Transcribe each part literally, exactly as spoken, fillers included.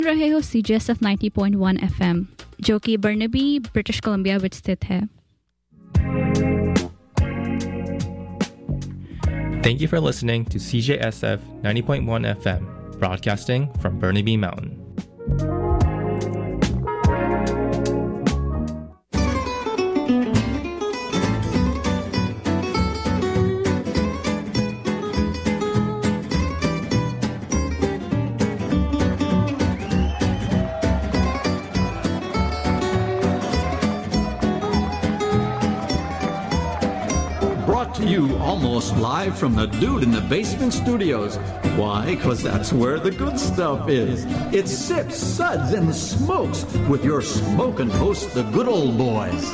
रहे हो C J S F ninety point one F M, जो कि बर्नाबी, ब्रिटिश कोलंबिया में स्थित है. Thank you for listening to C J S F ninety point one F M, broadcasting from Burnaby Mountain. You almost live from the Dude in the Basement Studios. Why? Because that's where the good stuff is. It's Sips, Suds, and Smokes with your smoking host, the good old boys.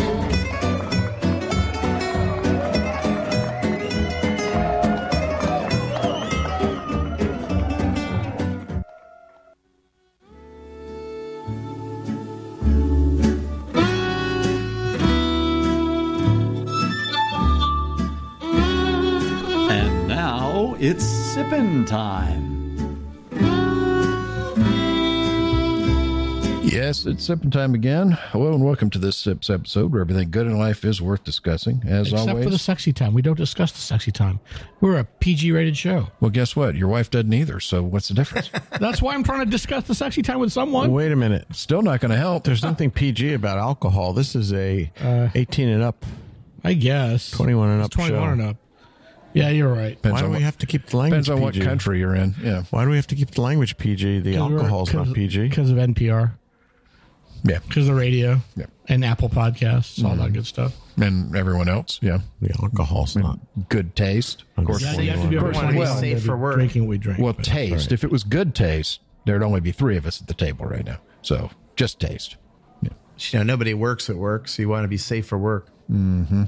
It's sippin' time. Yes, it's sippin' time again. Hello and welcome to this Sips episode where everything good in life is worth discussing. As Except always, Except for the sexy time. We don't discuss the sexy time. We're a P G-rated show. Well, guess what? Your wife doesn't either, so what's the difference? That's why I'm trying to discuss the sexy time with someone. Wait a minute. Still not going to help. There's nothing P G about alcohol. This is a uh, eighteen and up. I guess. twenty-one and it's up twenty-one show. and up. Yeah, you're right. Depends Why do we what, have to keep the language Depends on P G? what country you're in. Yeah. Why do we have to keep the language P G? The alcohol's not P G. Because of N P R. Yeah. Because of the radio. Yeah. And Apple Podcasts, all mm-hmm. that good stuff. And everyone else, yeah. The alcohol's and not. Good taste. Of course. Yeah, you have to be want to be well, safe for work. Drinking we drink. Well, taste. Right. If it was good taste, there'd only be three of us at the table right now. So, just taste. Yeah. You know, nobody works at work, so you want to be safe for work. Mm-hmm.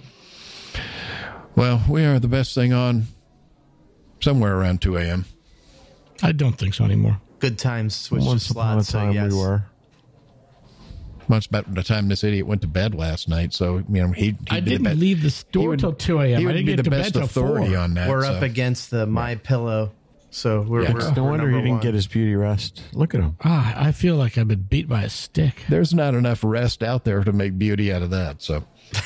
Well, we are the best thing on somewhere around two a.m. I don't think so anymore. Good times switched Once to slots, so time yes. we were. Well, it's about the time this idiot went to bed last night, so, you know, he... I didn't the leave the store till two a.m. He I would didn't be get the to best bed till authority four. on that. We're so. up against the My Pillow, so we're, Yeah, we're No we're wonder he didn't one. get his beauty rest. Look at him. Ah, I feel like I've been beat by a stick. There's not enough rest out there to make beauty out of that, so...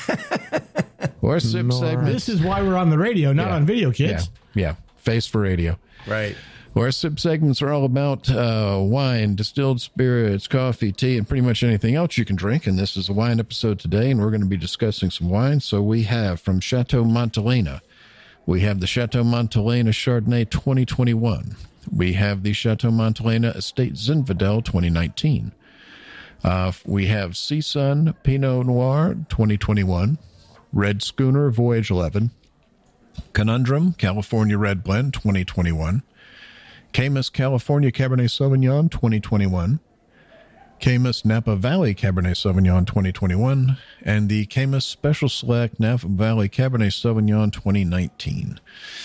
Or sip No, segments. This is why we're on the radio, not Yeah. on video, kids. Yeah, yeah. Face for radio. Right. Our sip segments are all about uh, wine, distilled spirits, coffee, tea, and pretty much anything else you can drink. And this is a wine episode today, and we're going to be discussing some wine. So we have from Chateau Montelena, we have the Chateau Montelena Chardonnay twenty twenty-one. We have the Chateau Montelena Estate Zinfandel twenty nineteen. Uh, we have CSUN Pinot Noir twenty twenty-one, Red Schooner Voyage eleven, Conundrum California Red Blend twenty twenty-one, Camus California Cabernet Sauvignon twenty twenty-one, Camus Napa Valley Cabernet Sauvignon twenty twenty-one, and the Camus Special Select Napa Valley Cabernet Sauvignon twenty nineteen.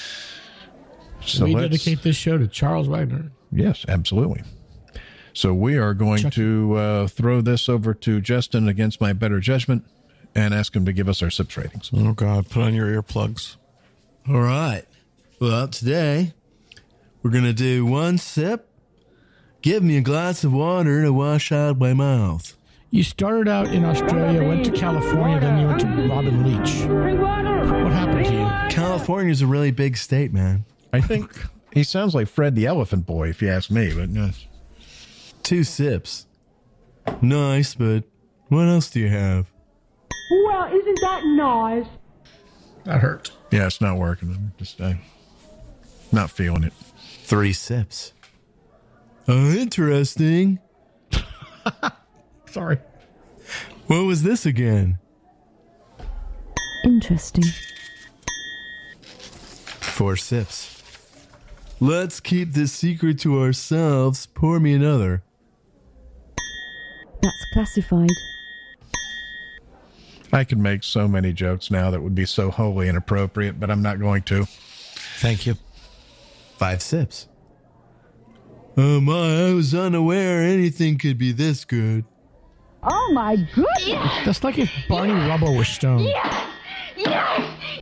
So we let's- dedicate this show to Charles Wagner. Yes, absolutely. So we are going Chuck. to uh, throw this over to Justin against my better judgment and ask him to give us our sips ratings. Oh, God. Put on your earplugs. All right. Well, today we're going to do one sip. Give me a glass of water to wash out my mouth. You started out in Australia, went to California, then you went to Robin Leach. What happened to you? California's a really big state, man. I think he sounds like Fred the Elephant Boy, if you ask me. But no. Two sips. Nice, but what else do you have? Well, isn't that nice? That hurt. Yeah, it's not working. I'm just uh, not feeling it. Three sips. Oh, interesting. Sorry. What was this again? Interesting. Four sips. Let's keep this secret to ourselves. Pour me another. That's classified. I could make so many jokes now that would be so wholly inappropriate, but I'm not going to. Thank you. Five sips. Oh my, I was unaware anything could be this good. Oh my goodness! That's like if Barney Rubble was stoned. Yes! Yes!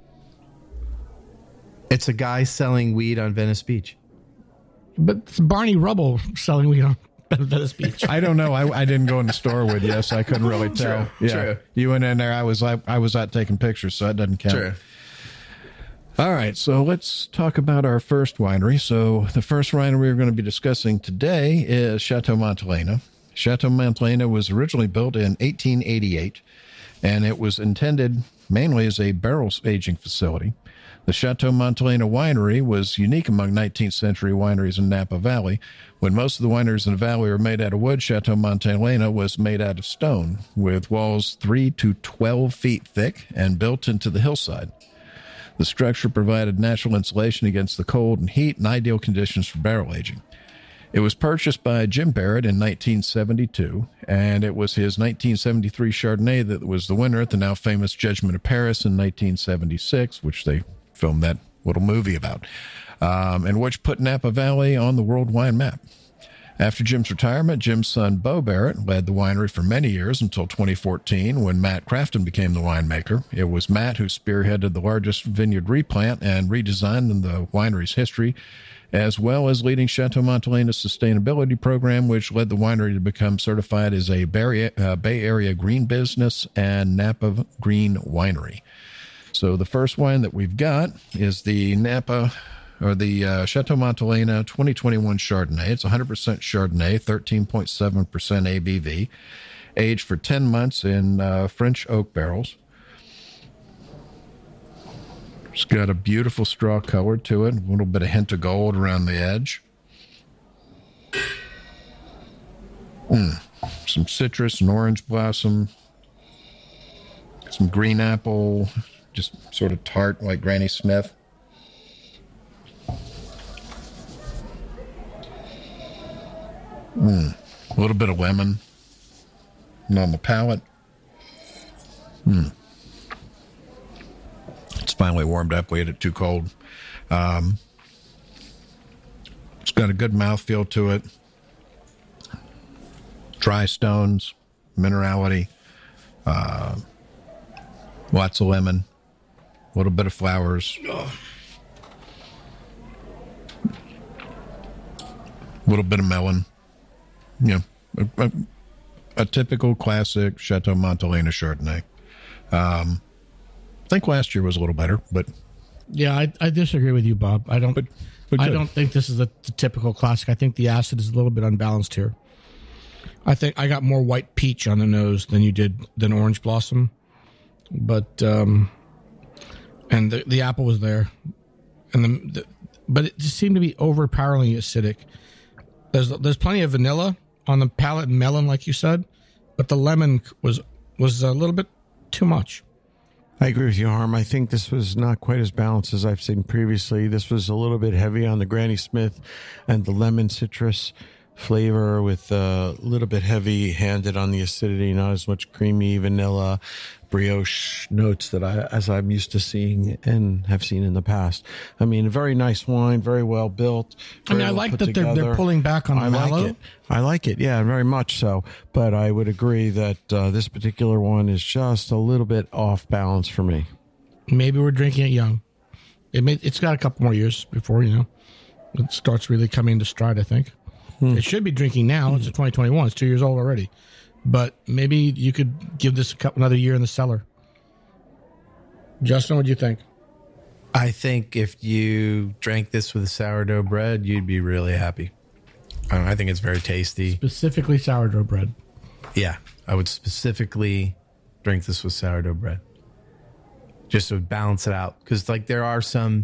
It's a guy selling weed on Venice Beach. But it's Barney Rubble selling weed on Venice Beach. I don't know. I, I didn't go in the store with you, so I couldn't really tell. True, yeah. true. You went in there. I was I, I was out taking pictures, so that doesn't count. True. All right, so let's talk about our first winery. So the first winery we're going to be discussing today is Chateau Montelena. Chateau Montelena was originally built in eighteen eighty-eight, and it was intended mainly as a barrel aging facility. The Chateau Montelena winery was unique among nineteenth century wineries in Napa Valley. When most of the wineries in the valley were made out of wood, Chateau Montelena was made out of stone, with walls three to twelve feet thick and built into the hillside. The structure provided natural insulation against the cold and heat and ideal conditions for barrel aging. It was purchased by Jim Barrett in nineteen seventy-two, and it was his nineteen seventy-three Chardonnay that was the winner at the now famous Judgment of Paris in nineteen seventy-six, which they filmed that little movie about, um, and which put Napa Valley on the world wine map. After Jim's retirement, Jim's son, Bo Barrett, led the winery for many years until twenty fourteen, when Matt Crafton became the winemaker. It was Matt who spearheaded the largest vineyard replant and redesign in the winery's history, as well as leading Chateau Montelena's sustainability program, which led the winery to become certified as a Bay Area Green Business and Napa Green Winery. So the first wine that we've got is the Napa, or the uh, Chateau Montelena twenty twenty-one Chardonnay. It's one hundred percent Chardonnay, thirteen point seven percent A B V, aged for ten months in uh, French oak barrels. It's got a beautiful straw color to it, a little bit of hint of gold around the edge. Mm. Some citrus and orange blossom, some green apple, just sort of tart like Granny Smith. Mm. A little bit of lemon on the palate. Mm. It's finally warmed up. We had it too cold. Um, it's got a good mouthfeel to it. Dry stones, minerality, uh, lots of lemon, a little bit of flowers, a little bit of melon. You know, a, a, a typical classic Chateau Montelena Chardonnay. Um, I think last year was a little better, but yeah, I, I disagree with you, Bob. I don't. But, but I don't think this is the, the typical classic. I think the acid is a little bit unbalanced here. I think I got more white peach on the nose than you did than orange blossom, but um, and the the apple was there, and the, the but it just seemed to be overpoweringly acidic. There's there's plenty of vanilla on the palate and melon, like you said, but the lemon was was a little bit too much. I agree with you, Harm. I think this was not quite as balanced as I've seen previously. This was a little bit heavy on the Granny Smith and the lemon citrus flavor, with a little bit heavy handed on the acidity, not as much creamy vanilla brioche notes that I, as I'm used to seeing and have seen in the past. I mean, a very nice wine, very well built. I mean, I well like put that they're, they're together. pulling back on the I mallow. like it. I like it. Yeah, very much so. But I would agree that uh, this particular one is just a little bit off balance for me. Maybe we're drinking it young. It may, it's got a couple more years before, you know, it starts really coming into stride, I think. Hmm. It should be drinking now. It's a twenty twenty-one. It's two years old already. But maybe you could give this a couple, another year in the cellar. Justin, what do you think? I think if you drank this with sourdough bread, you'd be really happy. I, don't know, I think it's very tasty. Specifically sourdough bread. Yeah, I would specifically drink this with sourdough bread. Just to balance it out. Because like there are some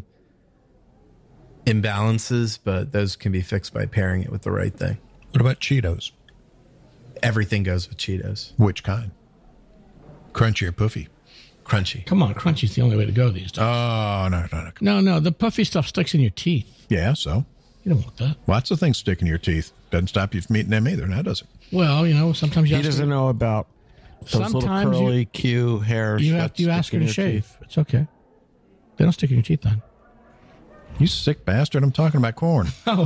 imbalances, but those can be fixed by pairing it with the right thing. What about Cheetos? Everything goes with Cheetos. Which kind? Crunchy or puffy? Crunchy. Come on, crunchy's the only way to go these days. Oh, no, no, no. No, no, the puffy stuff sticks in your teeth. Yeah, so? You don't want that. Lots of things stick in your teeth. Doesn't stop you from eating them either, now does it? Well, you know, sometimes you He have doesn't to, know about those Sometimes little curly you- Q hairs. you that have to stick ask her in to your shave. teeth. It's okay. They don't stick in your teeth then. You sick bastard, I'm talking about corn. Oh,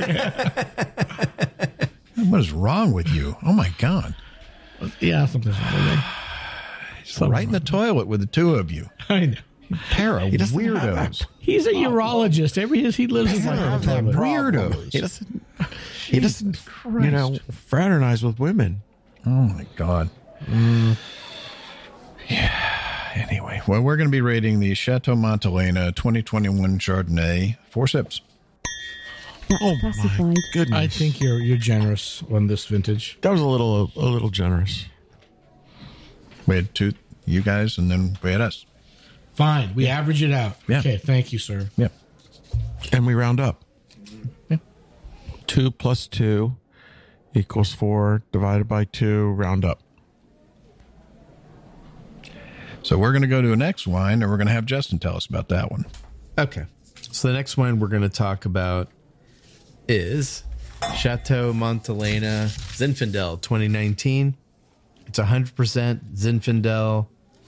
What is wrong with you? Oh, my God. yeah, something's wrong. Something's Right in the toilet with the two of you. I know. Pair of weirdos. He's a urologist. Every he lives his life in the toilet. Weirdos. He doesn't. He doesn't, you know, fraternize with women. Oh my God. Mm. Yeah. Anyway, well, we're going to be rating the Chateau Montelena twenty twenty-one Chardonnay. Four sips. That's Oh, classified. my goodness. I think you're you're generous on this vintage. that was a little a little generous. We had two, you guys, and then we had us. Fine, we average it out. Yeah. Okay, thank you, sir. Yeah. And we round up. Yeah. Two plus two equals four, divided by two, round up. So we're going to go to a next wine, and we're going to have Justin tell us about that one. Okay. So the next wine we're going to talk about is Chateau Montelena Zinfandel twenty nineteen. It's one hundred percent Zinfandel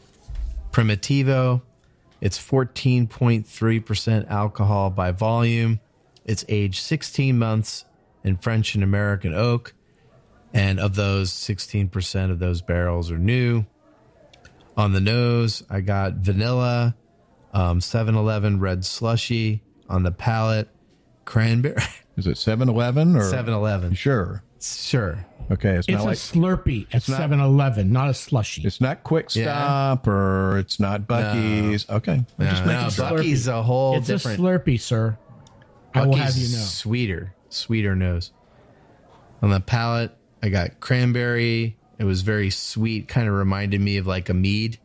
Primitivo. It's fourteen point three percent alcohol by volume. It's aged sixteen months in French and American oak. And of those, sixteen percent of those barrels are new. On the nose, I got vanilla, um, seven eleven red slushy. On the palate, cranberry. Is it seven eleven or seven eleven. Sure. Sure. Okay. It's, It's not a like Slurpee at not- seven eleven, not a slushy. it's not Quick Yeah. Stop or it's not Bucky's. Okay. I'm No, just no, making sure. Bucky's a whole It's different. a Slurpee, sir. I will have you know. Sweeter, sweeter nose. On the palate, I got cranberry. It was very sweet, kind of reminded me of like a mead.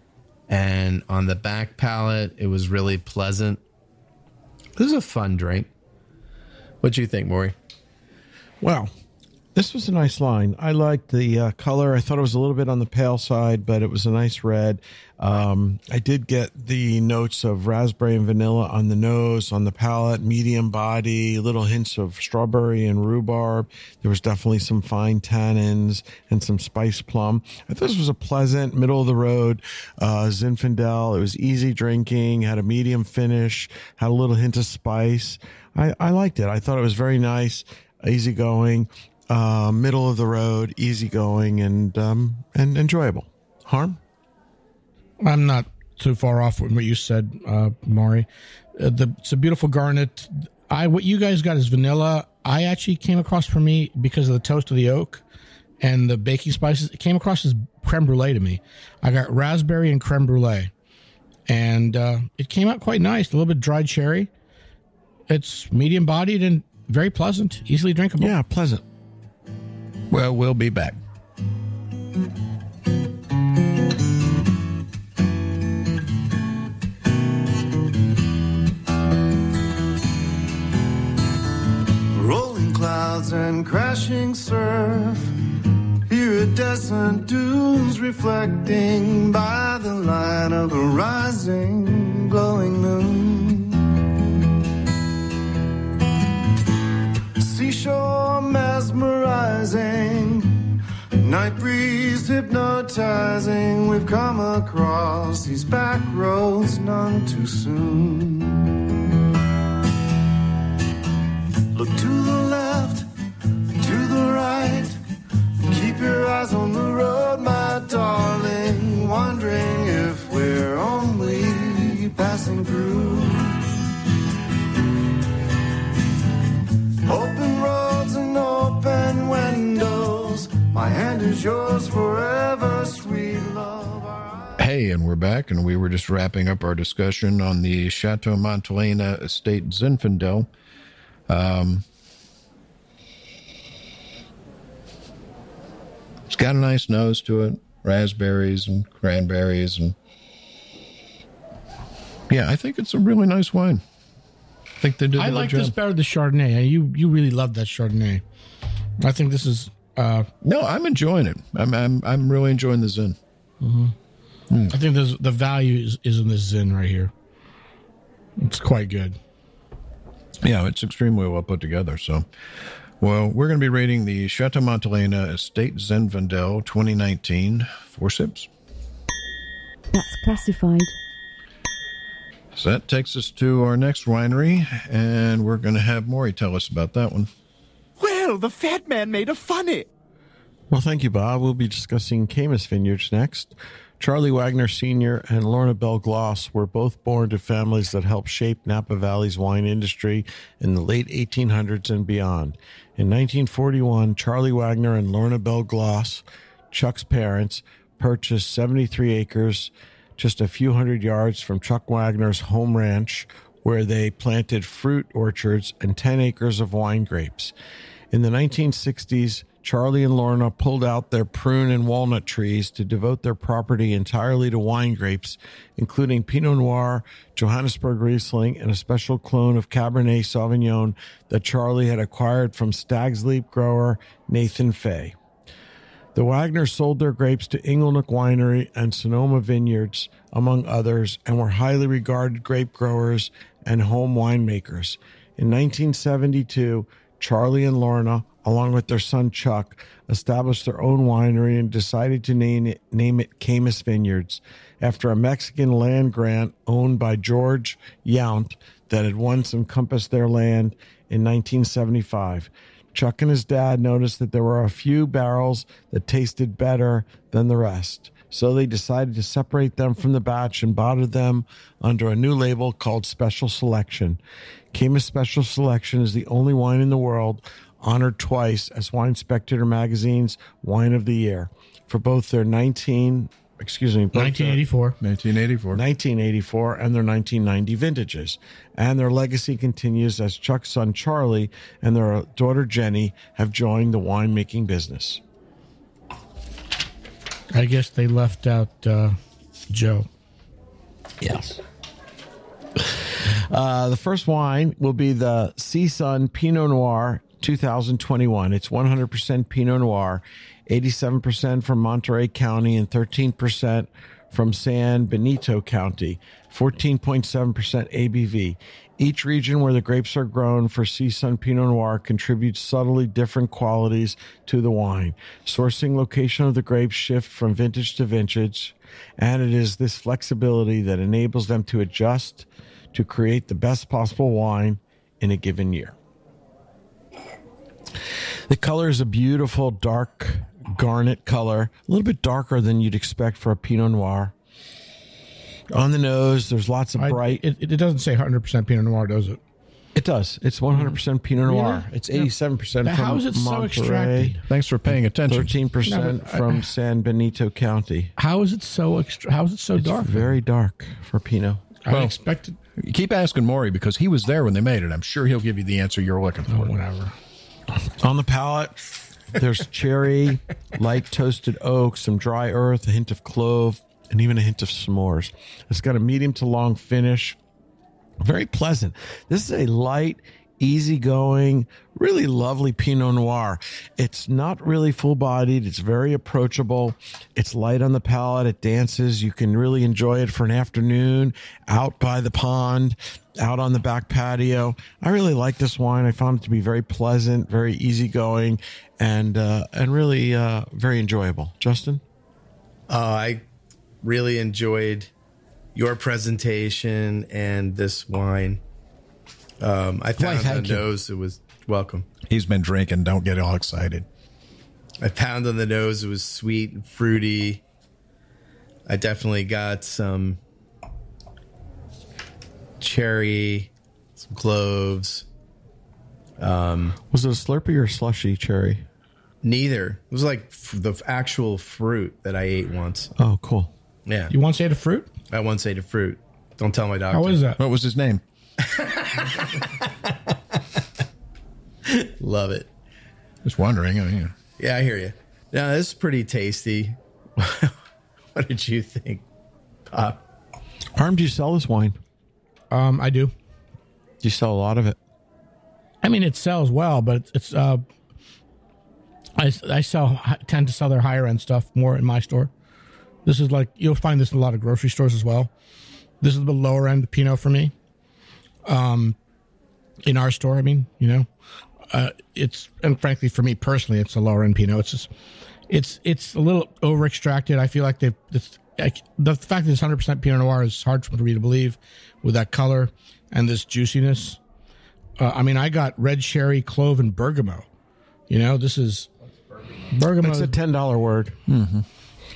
And on the back palate, it was really pleasant. This is a fun drink. What do you think, Maury? Well, this was a nice line. I liked the uh, color. I thought it was a little bit on the pale side, but it was a nice red. Um, I did get the notes of raspberry and vanilla on the nose, on the palate, medium body, little hints of strawberry and rhubarb. There was definitely some fine tannins and some spice plum. I thought this was a pleasant, middle of the road uh, Zinfandel. It was easy drinking, had a medium finish, had a little hint of spice. I, I liked it. I thought it was very nice, easygoing. Uh, middle of the road, easygoing, and um, and enjoyable. Harm? I'm not too far off from what you said, uh, Maury. Uh, the, it's a beautiful garnet. I what you guys got is vanilla. I actually came across for me because of the toast of the oak and the baking spices. It came across as creme brulee to me. I got raspberry and creme brulee, and uh, it came out quite nice. A little bit dried cherry. It's medium bodied and very pleasant, easily drinkable. Yeah, pleasant. Well, we'll be back. Rolling clouds and crashing surf. Iridescent dunes reflecting by the light of a rising, glowing moon. Seashore mesmerizing, night breeze hypnotizing. We've come across these back roads none too soon. Look to the left, to the right. Keep your eyes on the road, my darling. Wondering if we're only passing through. Open roads and open windows. My hand is yours forever, sweet love. Hey, and we're back, and we were just wrapping up our discussion on the Chateau Montelena Estate Zinfandel. Um, it's got a nice nose to it, raspberries and cranberries, and yeah, I think it's a really nice wine. I think they did. I a good like job. this better than the Chardonnay. You you really love that Chardonnay. I think this is. Uh, no, I'm enjoying it. I'm I'm I'm really enjoying the Zin. Mm-hmm. Mm. I think there's, the value is, is in this Zin right here. It's quite good. Yeah, it's extremely well put together. So, well, we're going to be rating the Chateau Montelena Estate Zinfandel twenty nineteen. Four sips. That's classified. So that takes us to our next winery, and we're going to have Maury tell us about that one. Well, the fat man made a funny. Well, thank you, Bob. We'll be discussing Caymus Vineyards next. Charlie Wagner Senior and Lorna Bell Gloss were both born to families that helped shape Napa Valley's wine industry in the late eighteen hundreds and beyond. In nineteen forty-one, Charlie Wagner and Lorna Bell Gloss, Chuck's parents, purchased seventy-three acres, just a few hundred yards from Chuck Wagner's home ranch, where they planted fruit orchards and ten acres of wine grapes. In the nineteen sixties, Charlie and Lorna pulled out their prune and walnut trees to devote their property entirely to wine grapes, including Pinot Noir, Johannesburg Riesling, and a special clone of Cabernet Sauvignon that Charlie had acquired from Stag's Leap grower Nathan Fay. The Wagners sold their grapes to Inglenook Winery and Sonoma Vineyards, among others, and were highly regarded grape growers and home winemakers. In nineteen seventy-two, Charlie and Lorna, along with their son Chuck, established their own winery and decided to name it, name it Camus Vineyards, after a Mexican land grant owned by George Yount that had once encompassed their land in nineteen seventy-five. Chuck and his dad noticed that there were a few barrels that tasted better than the rest, so they decided to separate them from the batch and bottle them under a new label called Special Selection. Camus Special Selection is the only wine in the world honored twice as Wine Spectator magazine's Wine of the Year for both their nineteen, excuse me, nineteen eighty-four, nineteen eighty-four, nineteen eighty-four, and their nineteen ninety vintages. And their legacy continues as Chuck's son Charlie and their daughter Jenny have joined the winemaking business. I guess they left out uh, Joe. Yes. Uh, the first wine will be the CSUN Pinot Noir two thousand twenty-one. It's one hundred percent Pinot Noir, eighty-seven percent from Monterey County and thirteen percent from San Benito County, fourteen point seven percent A B V. Each region where the grapes are grown for CSUN Pinot Noir contributes subtly different qualities to the wine. Sourcing location of the grapes shift from vintage to vintage, and it is this flexibility that enables them to adjust to create the best possible wine in a given year. The color is a beautiful dark garnet color, a little bit darker than you'd expect for a Pinot Noir. On the nose, there's lots of bright. I, it, it doesn't say one hundred percent Pinot Noir, does it? It does. It's one hundred percent Pinot Noir. Really? It's eighty-seven percent Now, from how is it so Monterey. extracted? Thanks for paying attention. thirteen percent No, I- from San Benito County. How is it so extra? How is it so It's dark? very dark for Pinot. I Well, expected. Keep asking Maury because he was there when they made it. I'm sure he'll give you the answer you're looking for. Oh, whatever. On the palate, there's cherry, light toasted oak, some dry earth, a hint of clove, and even a hint of s'mores. It's got a medium to long finish. Very pleasant. This is a light, easygoing, really lovely Pinot Noir. It's not really full-bodied. It's very approachable. It's light on the palate. It dances. You can really enjoy it for an afternoon out by the pond, out on the back patio. I really like this wine. I found it to be very pleasant, very easygoing, and uh, and really uh, very enjoyable. Justin? Uh, I really enjoyed your presentation and this wine. Um, I found on the nose it was welcome. He's been drinking. Don't get all excited. I found on the nose it was sweet and fruity. I definitely got some cherry, some cloves. Um, was it a Slurpee or a slushy cherry? Neither. It was like f- the actual fruit that I ate once. Oh, cool. Yeah. You once ate a fruit? I once ate a fruit. Don't tell my doctor. How is that? What was his name? Love it. Just wondering. I mean, Yeah, I hear you. Yeah, this is pretty tasty. What did you think, Pop? Harm, do you sell this wine? Um, I do. Do you sell a lot of it? I mean, it sells well, but it's, it's uh, I, I sell tend to sell their higher end stuff more in my store. This is like, you'll find this in a lot of grocery stores as well. This is the lower end Pinot for me. Um, in our store, I mean, you know, uh, it's, and frankly, for me personally, it's a lower end Pinot. It's just, it's, it's a little over extracted. I feel like they've, it's, like, the fact that it's one hundred percent Pinot Noir is hard for me to believe with that color and this juiciness. Uh, I mean, I got red sherry, clove, and bergamot. You know, this is bergamot. It's a ten dollar word. Mm-hmm.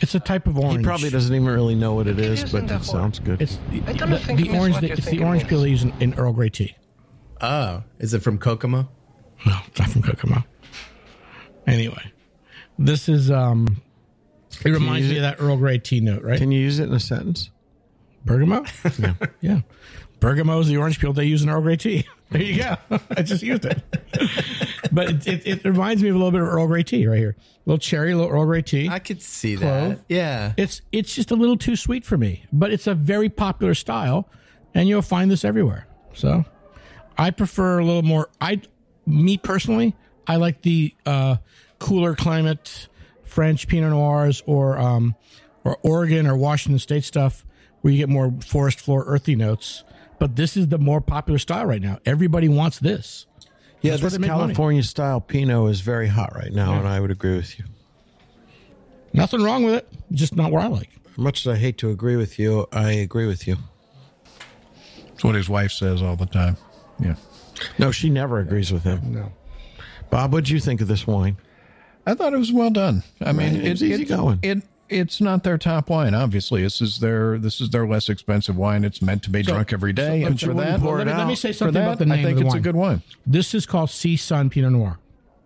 It's a type of orange. He probably doesn't even really know what it is, but it sounds good. It's the, the, the orange. The, it's the orange peel they use in, in Earl Grey tea. Oh, is it from Kokomo? No, it's not from Kokomo. Anyway, this is um. It reminds me of that Earl Grey tea note, right? Can you use it in a sentence? Bergamot? Yeah. Yeah. Bergamot is the orange peel they use in Earl Grey tea. There you go. I just used it. But it, it, it reminds me of a little bit of Earl Grey tea right here. A little cherry, a little Earl Grey tea. I could see Clove. that. Yeah. It's it's just a little too sweet for me, but it's a very popular style, and you'll find this everywhere. So I prefer a little more. I, me personally, I like the uh, cooler climate French Pinot Noirs or um, or Oregon or Washington State stuff where you get more forest floor earthy notes. But this is the more popular style right now. Everybody wants this. Yeah, That's where this they make money. California style Pinot is very hot right now, Yeah. and I would agree with you. Nothing wrong with it. Just not what I like. Much as I hate to agree with you, I agree with you. That's what his wife says all the time. Yeah. No, she never agrees with him. No. Bob, what did you think of this wine? I thought it was well done. I mean, Right, it was it, easy it, going. It, it's not their top wine, obviously. This is their this is their less expensive wine. It's meant to be So- drunk every day, so and let's- for let me that, pour it Let me- let me out. say for something that, about the name I think of the it's wine. a good wine. This is called Sea Sun Pinot Noir.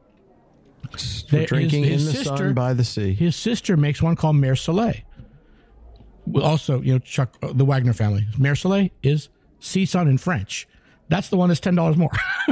For There is- drinking in his the sister- sun by the sea. His sister makes one called Mare Soleil. Well, also, you know, Chuck, uh, the Wagner family. Mare Soleil is Sea Sun in French. That's the one that's ten dollars more.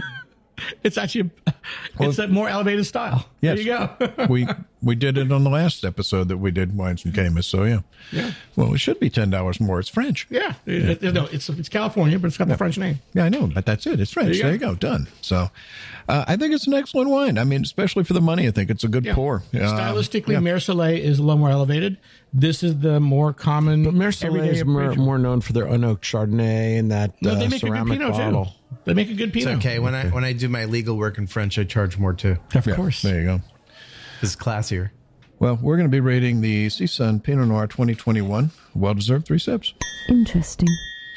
It's actually a, it's a more elevated style. Yes. There you go. we we did it on the last episode that we did wines and Camus. So yeah, Yeah. Well, it should be ten dollars more. It's French. Yeah. It- it- no, it's it's California, but it's got the French name. Yeah, I know, but that's it. It's French. There you There you go. Done. So, uh, I think it's an excellent wine. I mean, especially for the money, I think it's a good Yeah. pour. Uh, Stylistically, yeah. Mare Soleil is a little more elevated. This is the more common. But Mare Soleil everyday is more, approach. more known for their unoaked Chardonnay and that No, uh, they make a good ceramic Pinot bottle. too. They make a good It's Pinot. okay. When I when I do my legal work in French, I charge more too. Of Yeah, course. There you go. It's classier. Well, we're going to be rating the Seasun Pinot Noir twenty twenty-one. Well-deserved three sips. Interesting.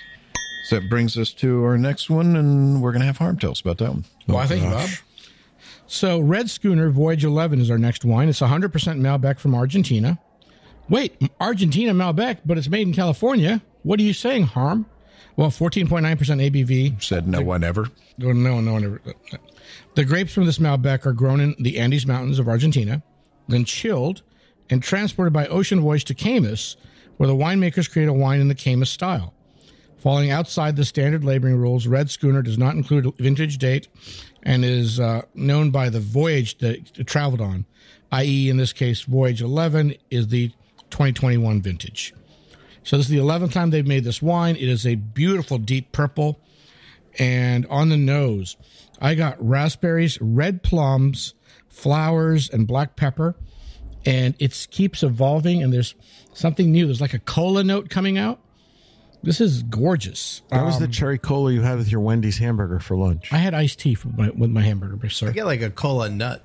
So that brings us to our next one, and we're going to have Harm tell us about that one. Well, I thank you, Bob. So, Red Schooner Voyage eleven is our next wine. It's one hundred percent Malbec from Argentina. Wait, Argentina Malbec, but it's made in California. What are you saying, Harm? Well, fourteen point nine percent A B V. Said no one ever. No, no, no one ever. The grapes from this Malbec are grown in the Andes Mountains of Argentina, then chilled and transported by ocean voyage to Camus, where the winemakers create a wine in the Camus style. Falling outside the standard labeling rules, Red Schooner does not include a vintage date and is uh, known by the voyage that it traveled on, that is, in this case, Voyage eleven is the twenty twenty-one vintage. So this is the eleventh time they've made this wine. It is a beautiful deep purple. And on the nose, I got raspberries, red plums, flowers, and black pepper. And it keeps evolving, and there's something new. There's like a cola note coming out. This is gorgeous. That was the Um, cherry cola you had with your Wendy's hamburger for lunch. I had iced tea for my, with my hamburger, sir. I get like a cola nut.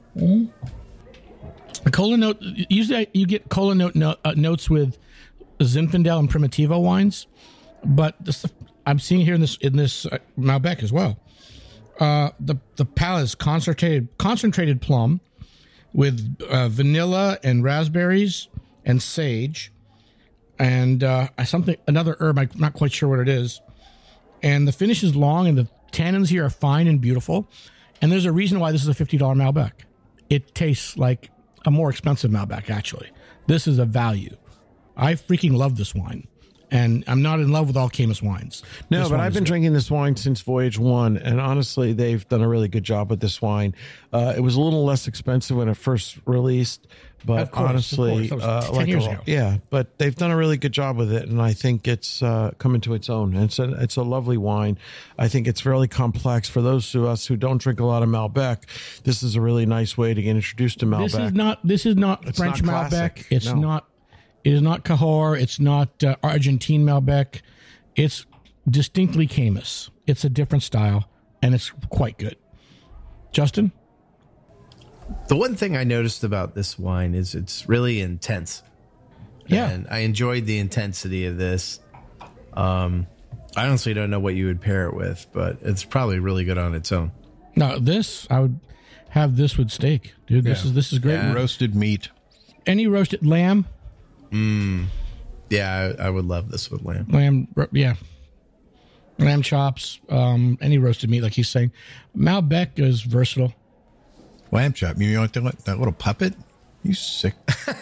A cola note. Usually, you get cola note, no, uh, notes with Zinfandel and Primitivo wines, but this, I'm seeing here in this in this uh, Malbec as well. Uh, the the palate is concentrated concentrated plum with uh, vanilla and raspberries and sage, and uh, something another herb. I'm not quite sure what it is. And the finish is long, and the tannins here are fine and beautiful. And there's a reason why this is a fifty dollars Malbec. It tastes like a more expensive Malbec, actually. This is a value. I freaking love this wine. And I'm not in love with all Camus wines. No, This but one I've is been good. drinking this wine since Voyage One, and honestly, they've done a really good job with this wine. Uh, it was a little less expensive when it first released, but Of course, of honestly, course. That was uh, ten like years a- ago. yeah, but they've done a really good job with it, and I think it's uh, coming to its own. And it's a it's a lovely wine. I think it's fairly complex for those of us who don't drink a lot of Malbec. This is a really nice way to get introduced to Malbec. This is not this is not It's French not classic. Malbec. It's No. not it is not Cahors. It's not uh, Argentine Malbec. It's distinctly Camus. It's a different style, and it's quite good. Justin? The one thing I noticed about this wine is it's really intense. Yeah. And I enjoyed the intensity of this. Um, I honestly don't know what you would pair it with, but it's probably really good on its own. No, this I would have this with steak, dude. This Yeah. is this is great. Yeah. Roasted meat. Any roasted lamb, Mm. Yeah, I, I would love this with lamb. Lamb, yeah. Lamb chops, um, any roasted meat, like he's saying. Malbec is versatile. Lamb chop. You want that, that little puppet? You sick.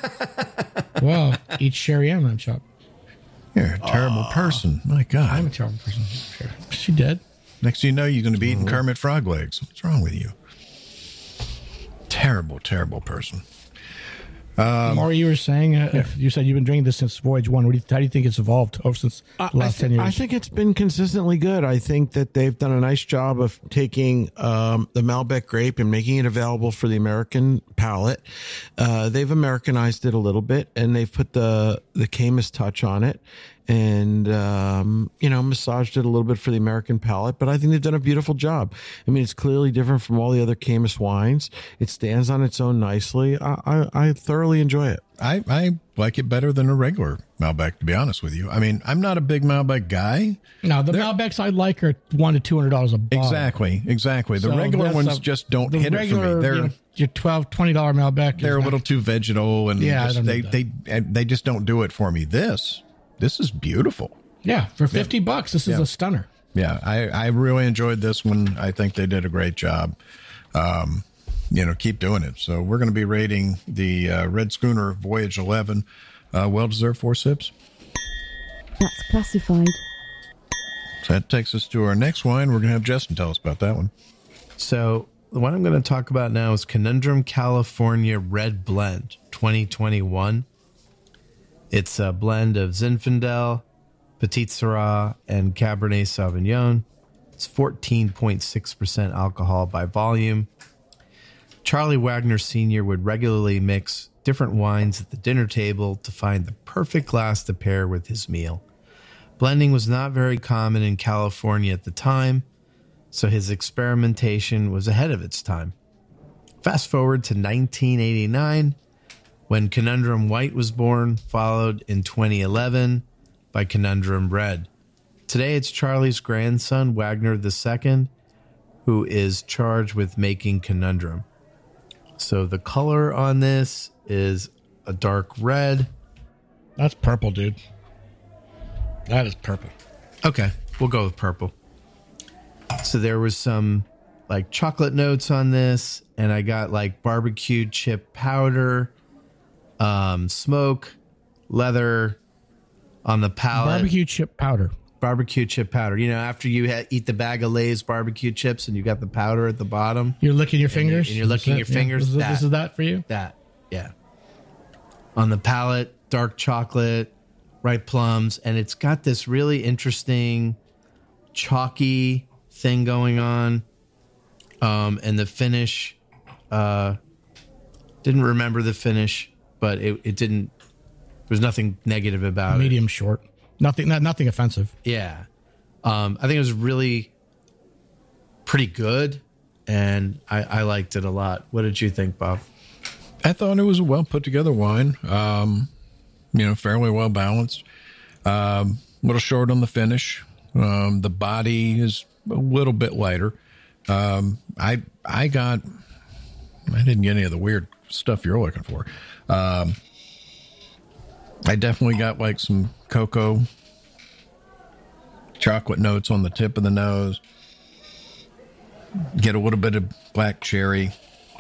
Well, eat sherry and lamb chop. You're a terrible Aww. person. My God. I'm a terrible person. Sure. Is she dead? Next thing you know, you're going to be eating Kermit frog legs. What's wrong with you? Terrible, terrible person. Um, Maury, you were saying, uh, if you said you've been drinking this since Voyage One. What do you, how do you think it's evolved over since the last I thi- ten years? I think it's been consistently good. I think that they've done a nice job of taking um, the Malbec grape and making it available for the American palate. Uh, they've Americanized it a little bit, and they've put the the Caymus touch on it, and um, you know, massaged it a little bit for the American palate. But I think they've done a beautiful job. I mean, it's clearly different from all the other Caymus wines. It stands on its own nicely. I, I, I thoroughly enjoy it. I, I like it better than a regular Malbec, to be honest with you. I mean, I'm not a big Malbec guy. No, the Malbecs I like are one to two hundred dollars a bottle. Exactly, exactly. The So regular that's ones a- just don't the hit regular, it for me. They're you know, your twelve, twenty dollar Malbec. is they're a not- little too vegetal, and Yeah, I just, don't they need they they just don't do it for me. This this is beautiful. Yeah, for fifty bucks, this is Yeah. a stunner. Yeah, I, I really enjoyed this one. I think they did a great job. Um, you know, keep doing it. So we're going to be rating the uh, Red Schooner Voyage eleven. Uh, well-deserved four sips. That's classified. So that takes us to our next wine. We're going to have Justin tell us about that one. So the one I'm going to talk about now is Conundrum California Red Blend twenty twenty-one. It's a blend of Zinfandel, Petit Syrah, and Cabernet Sauvignon. It's fourteen point six percent alcohol by volume. Charlie Wagner Senior would regularly mix different wines at the dinner table to find the perfect glass to pair with his meal. Blending was not very common in California at the time, so his experimentation was ahead of its time. Fast forward to nineteen eighty-nine, when Conundrum White was born, followed in twenty eleven by Conundrum Red. Today it's Charlie's grandson, Wagner the Second, who is charged with making Conundrum. So the color on this is a dark red. That's purple, dude. That is purple. Okay, we'll go with purple. So there was some like chocolate notes on this, and I got like barbecue chip powder, um, smoke, leather on the palate. Barbecue chip powder. Barbecue chip powder. You know, after you ha- eat the bag of Lay's barbecue chips and you got the powder at the bottom. You're licking your and you- fingers? And you're licking Is your that- yeah, fingers. This is, that, this is that for you? That, yeah. On the palate, dark chocolate, ripe plums, and it's got this really interesting chalky thing going on. Um, and the finish, uh, didn't remember the finish, but it, it didn't, there was nothing negative about it. Medium short. Nothing not, nothing offensive. Yeah. Um, I think it was really pretty good, and I, I liked it a lot. What did you think, Bob? I thought it was a well put together wine. Um, you know, fairly well balanced. Um, a little short on the finish. Um, the body is a little bit lighter. Um, I I got I didn't get any of the weird stuff you're looking for. Um, I definitely got like some cocoa, chocolate notes on the tip of the nose. Get a little bit of black cherry.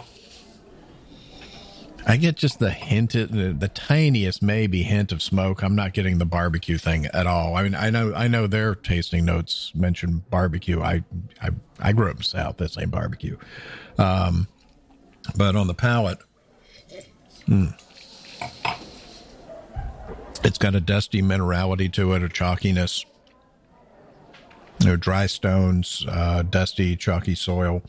I get just the hint, the, the tiniest maybe hint of smoke. I'm not getting the barbecue thing at all. I mean, I know, I know their tasting notes mention barbecue. I, I, I grew up in the South. That's ain't barbecue. Um, but on the palate, mm, it's got a dusty minerality to it, a chalkiness. You know, dry stones, uh, dusty, chalky soil.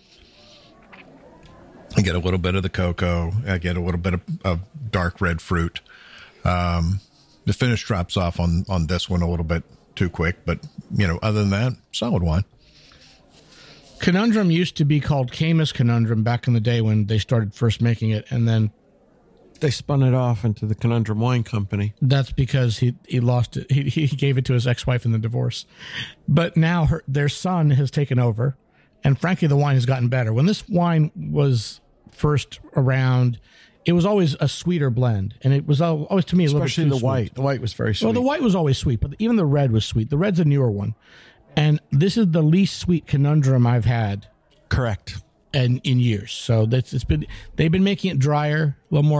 I get a little bit of the cocoa. I get a little bit of, of dark red fruit. Um, the finish drops off on, on this one a little bit too quick, but, you know, other than that, solid wine. Conundrum used to be called Caymus Conundrum back in the day when they started first making it, and then they spun it off into the Conundrum Wine Company. That's because he he lost it. He he gave it to his ex-wife in the divorce. But now her, their son has taken over, and frankly, the wine has gotten better. When this wine was first around, it was always a sweeter blend, and it was al- always to me a Especially little the bit too white. sweet. The white was very sweet. Well, the white was always sweet, but even the red was sweet. The red's a newer one, and this is the least sweet conundrum I've had. Correct. And in years, so that's it's been they've been making it drier, a little more